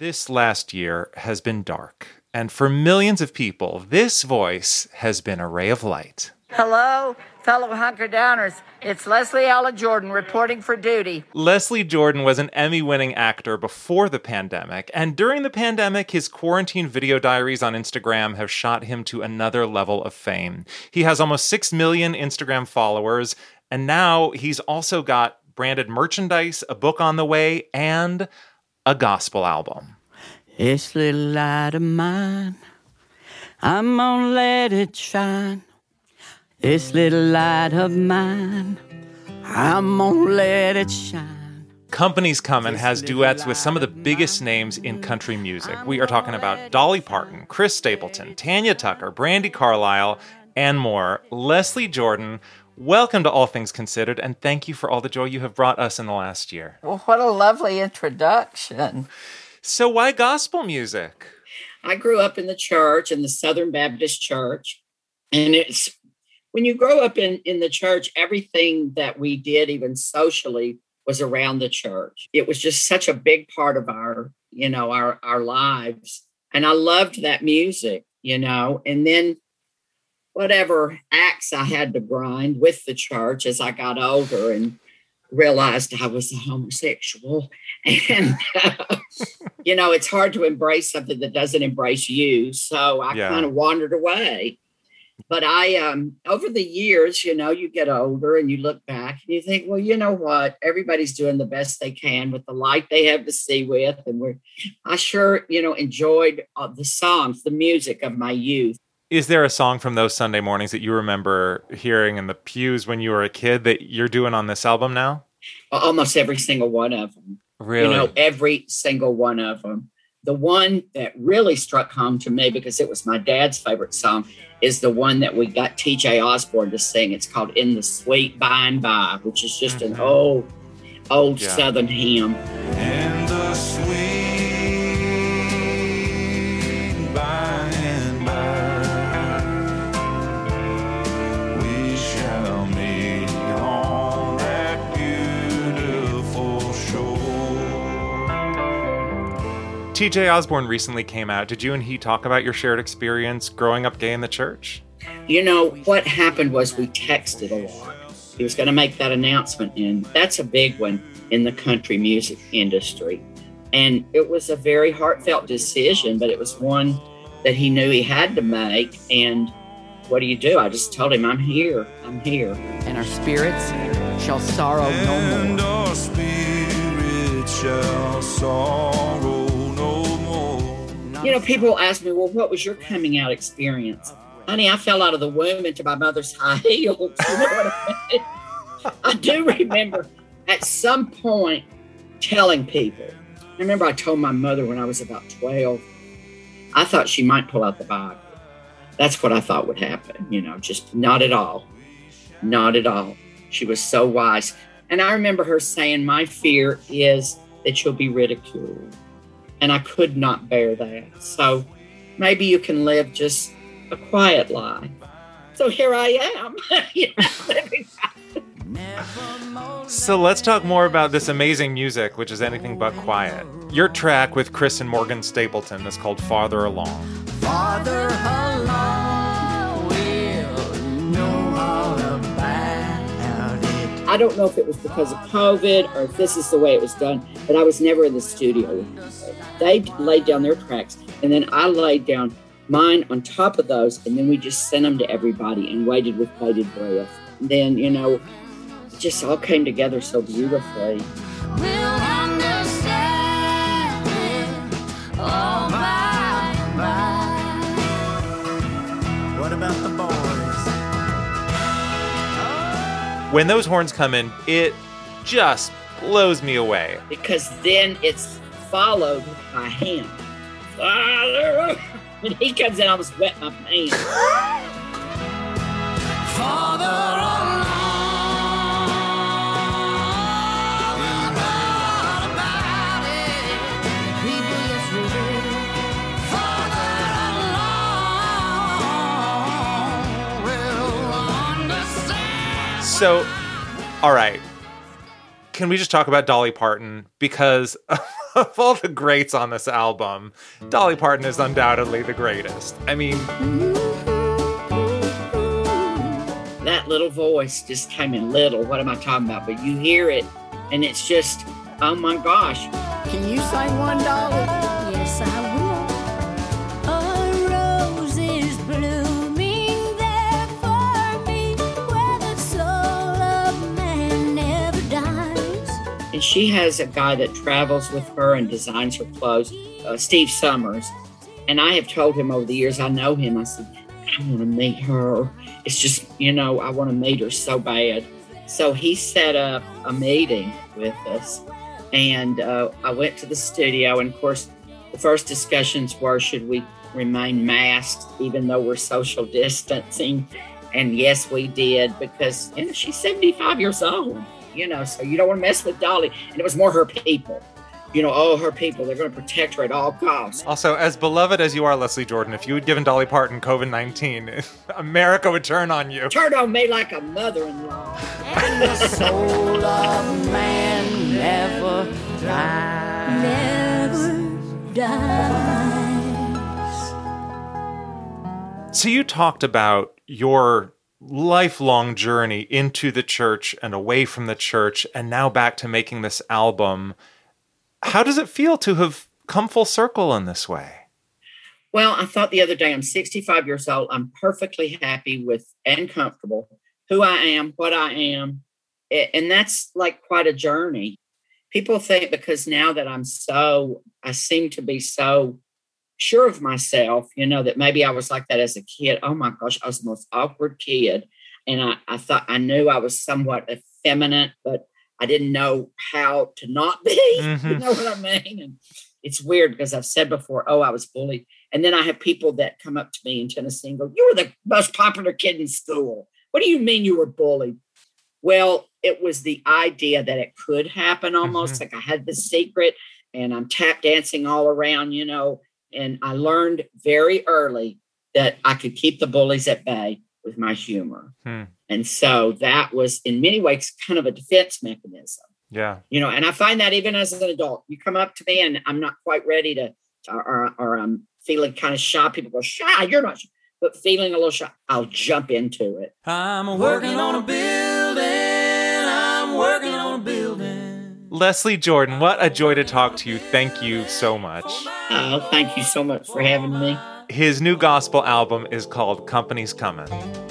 This last year has been dark, and for millions of people, this voice has been a ray of light. Hello, fellow hunker-downers. It's Leslie Ella Jordan reporting for duty. Leslie Jordan was an Emmy-winning actor before the pandemic, and during the pandemic, his quarantine video diaries on Instagram have shot him to another level of fame. He has almost 6 million Instagram followers, and now he's also got branded merchandise, a book on the way, and a gospel album. This little light of mine, I'm gonna let it shine. This little light of mine, I'm gonna let it shine. Company's Comin' has duets with some of the biggest names in country music. We are talking about Dolly Parton, Chris Stapleton, Tanya Tucker, Brandi Carlile, and more. Leslie Jordan, welcome to All Things Considered, and thank you for all the joy you have brought us in the last year. Well, what a lovely introduction. So why gospel music? I grew up in the church, in the Southern Baptist Church. And it's when you grow up in the church, everything that we did, even socially, was around the church. It was just such a big part of our lives. And I loved that music, and then whatever axe I had to grind with the church as I got older and realized I was a homosexual. And, it's hard to embrace something that doesn't embrace you. So I kind of wandered away. But over the years, you get older and you look back and you think, well, you know what? Everybody's doing the best they can with the light they have to see with. And I sure, enjoyed the songs, the music of my youth. Is there a song from those Sunday mornings that you remember hearing in the pews when you were a kid that you're doing on this album now? Almost every single one of them. Really? Every single one of them. The one that really struck home to me, because it was my dad's favorite song, is the one that we got T.J. Osborne to sing. It's called In the Sweet By and By, which is just an old Southern hymn. In the sweet by and by, we shall meet on that beautiful shore. T.J. Osborne recently came out. Did you and he talk about your shared experience growing up gay in the church? What happened was we texted a lot. He was going to make that announcement, and that's a big one in the country music industry. And it was a very heartfelt decision, but it was one that he knew he had to make. And what do you do? I just told him, I'm here. And our spirits shall sorrow no And more. our spirit shall sorrow no more. People ask me, well, what was your coming out experience? Honey, I fell out of the womb into my mother's high heels. You know what I mean? I do remember at some point telling people. I remember I told my mother when I was about 12, I thought she might pull out the Bible. That's what I thought would happen, just not at all. Not at all. She was so wise. And I remember her saying, my fear is that you'll be ridiculed. And I could not bear that. So maybe you can live just a quiet life. So here I am. Living. So let's talk more about this amazing music, which is anything but quiet. Your track with Chris and Morgan Stapleton is called Farther Along. Farther along, we'll know all about it. I don't know if it was because of COVID or if this is the way it was done, but I was never in the studio with them. They laid down their tracks, and then I laid down mine on top of those, and then we just sent them to everybody and waited with bated breath. And then, it just all came together so beautifully. We'll understand it all by and by. What about the boys? When those horns come in, it just blows me away. Because then it's followed by him. Father! When he comes in, I almost wet my pants. Farther along, we'll know all about it. People, yes, we will. Farther along, we'll understand. So, all right. Can we just talk about Dolly Parton? Because of all the greats on this album, Dolly Parton is undoubtedly the greatest. I mean, that little voice just came in little. What am I talking about? But you hear it, and it's just, oh my gosh. Can you sing one, Dolly? Yes, I will. A rose is blooming there for me, where the soul of man never dies. And she has a guy that travels with her and designs her clothes, Steve Summers. And I have told him over the years, I know him, I said, I want to meet her. It's just, I want to meet her so bad. So he set up a meeting with us. And I went to the studio. And of course, the first discussions were, should we remain masked, even though we're social distancing? And yes, we did, because, she's 75 years old, so you don't want to mess with Dolly. And it was more her people. Her people, they're going to protect her at all costs. also, as beloved as you are, Leslie Jordan, if you had given Dolly Parton COVID-19, America would turn on you. Turn on me like a mother-in-law. And the soul of man never dies. Never dies. So you talked about your lifelong journey into the church and away from the church, and now back to making this album. How does it feel to have come full circle in this way? Well, I thought the other day, I'm 65 years old. I'm perfectly happy with and comfortable who I am, what I am. And that's like quite a journey. People think because now that I seem to be so sure of myself, that maybe I was like that as a kid. Oh my gosh, I was the most awkward kid. And I thought I knew I was somewhat effeminate, but I didn't know how to not be. Mm-hmm. You know what I mean? And it's weird because I've said before, I was bullied. And then I have people that come up to me in Tennessee and go, you were the most popular kid in school. What do you mean you were bullied? Well, it was the idea that it could happen almost. Like I had the secret and I'm tap dancing all around, and I learned very early that I could keep the bullies at bay with my humor. And so that was in many ways kind of a defense mechanism. Yeah. And I find that even as an adult, you come up to me and I'm not quite ready to, or I'm feeling kind of shy. People go, shy, you're not shy. But feeling a little shy, I'll jump into it. I'm working on a building. I'm working on a building. Leslie Jordan, what a joy to talk to you. Thank you so much. Oh, thank you so much for having me. His new gospel album is called Company's Comin'.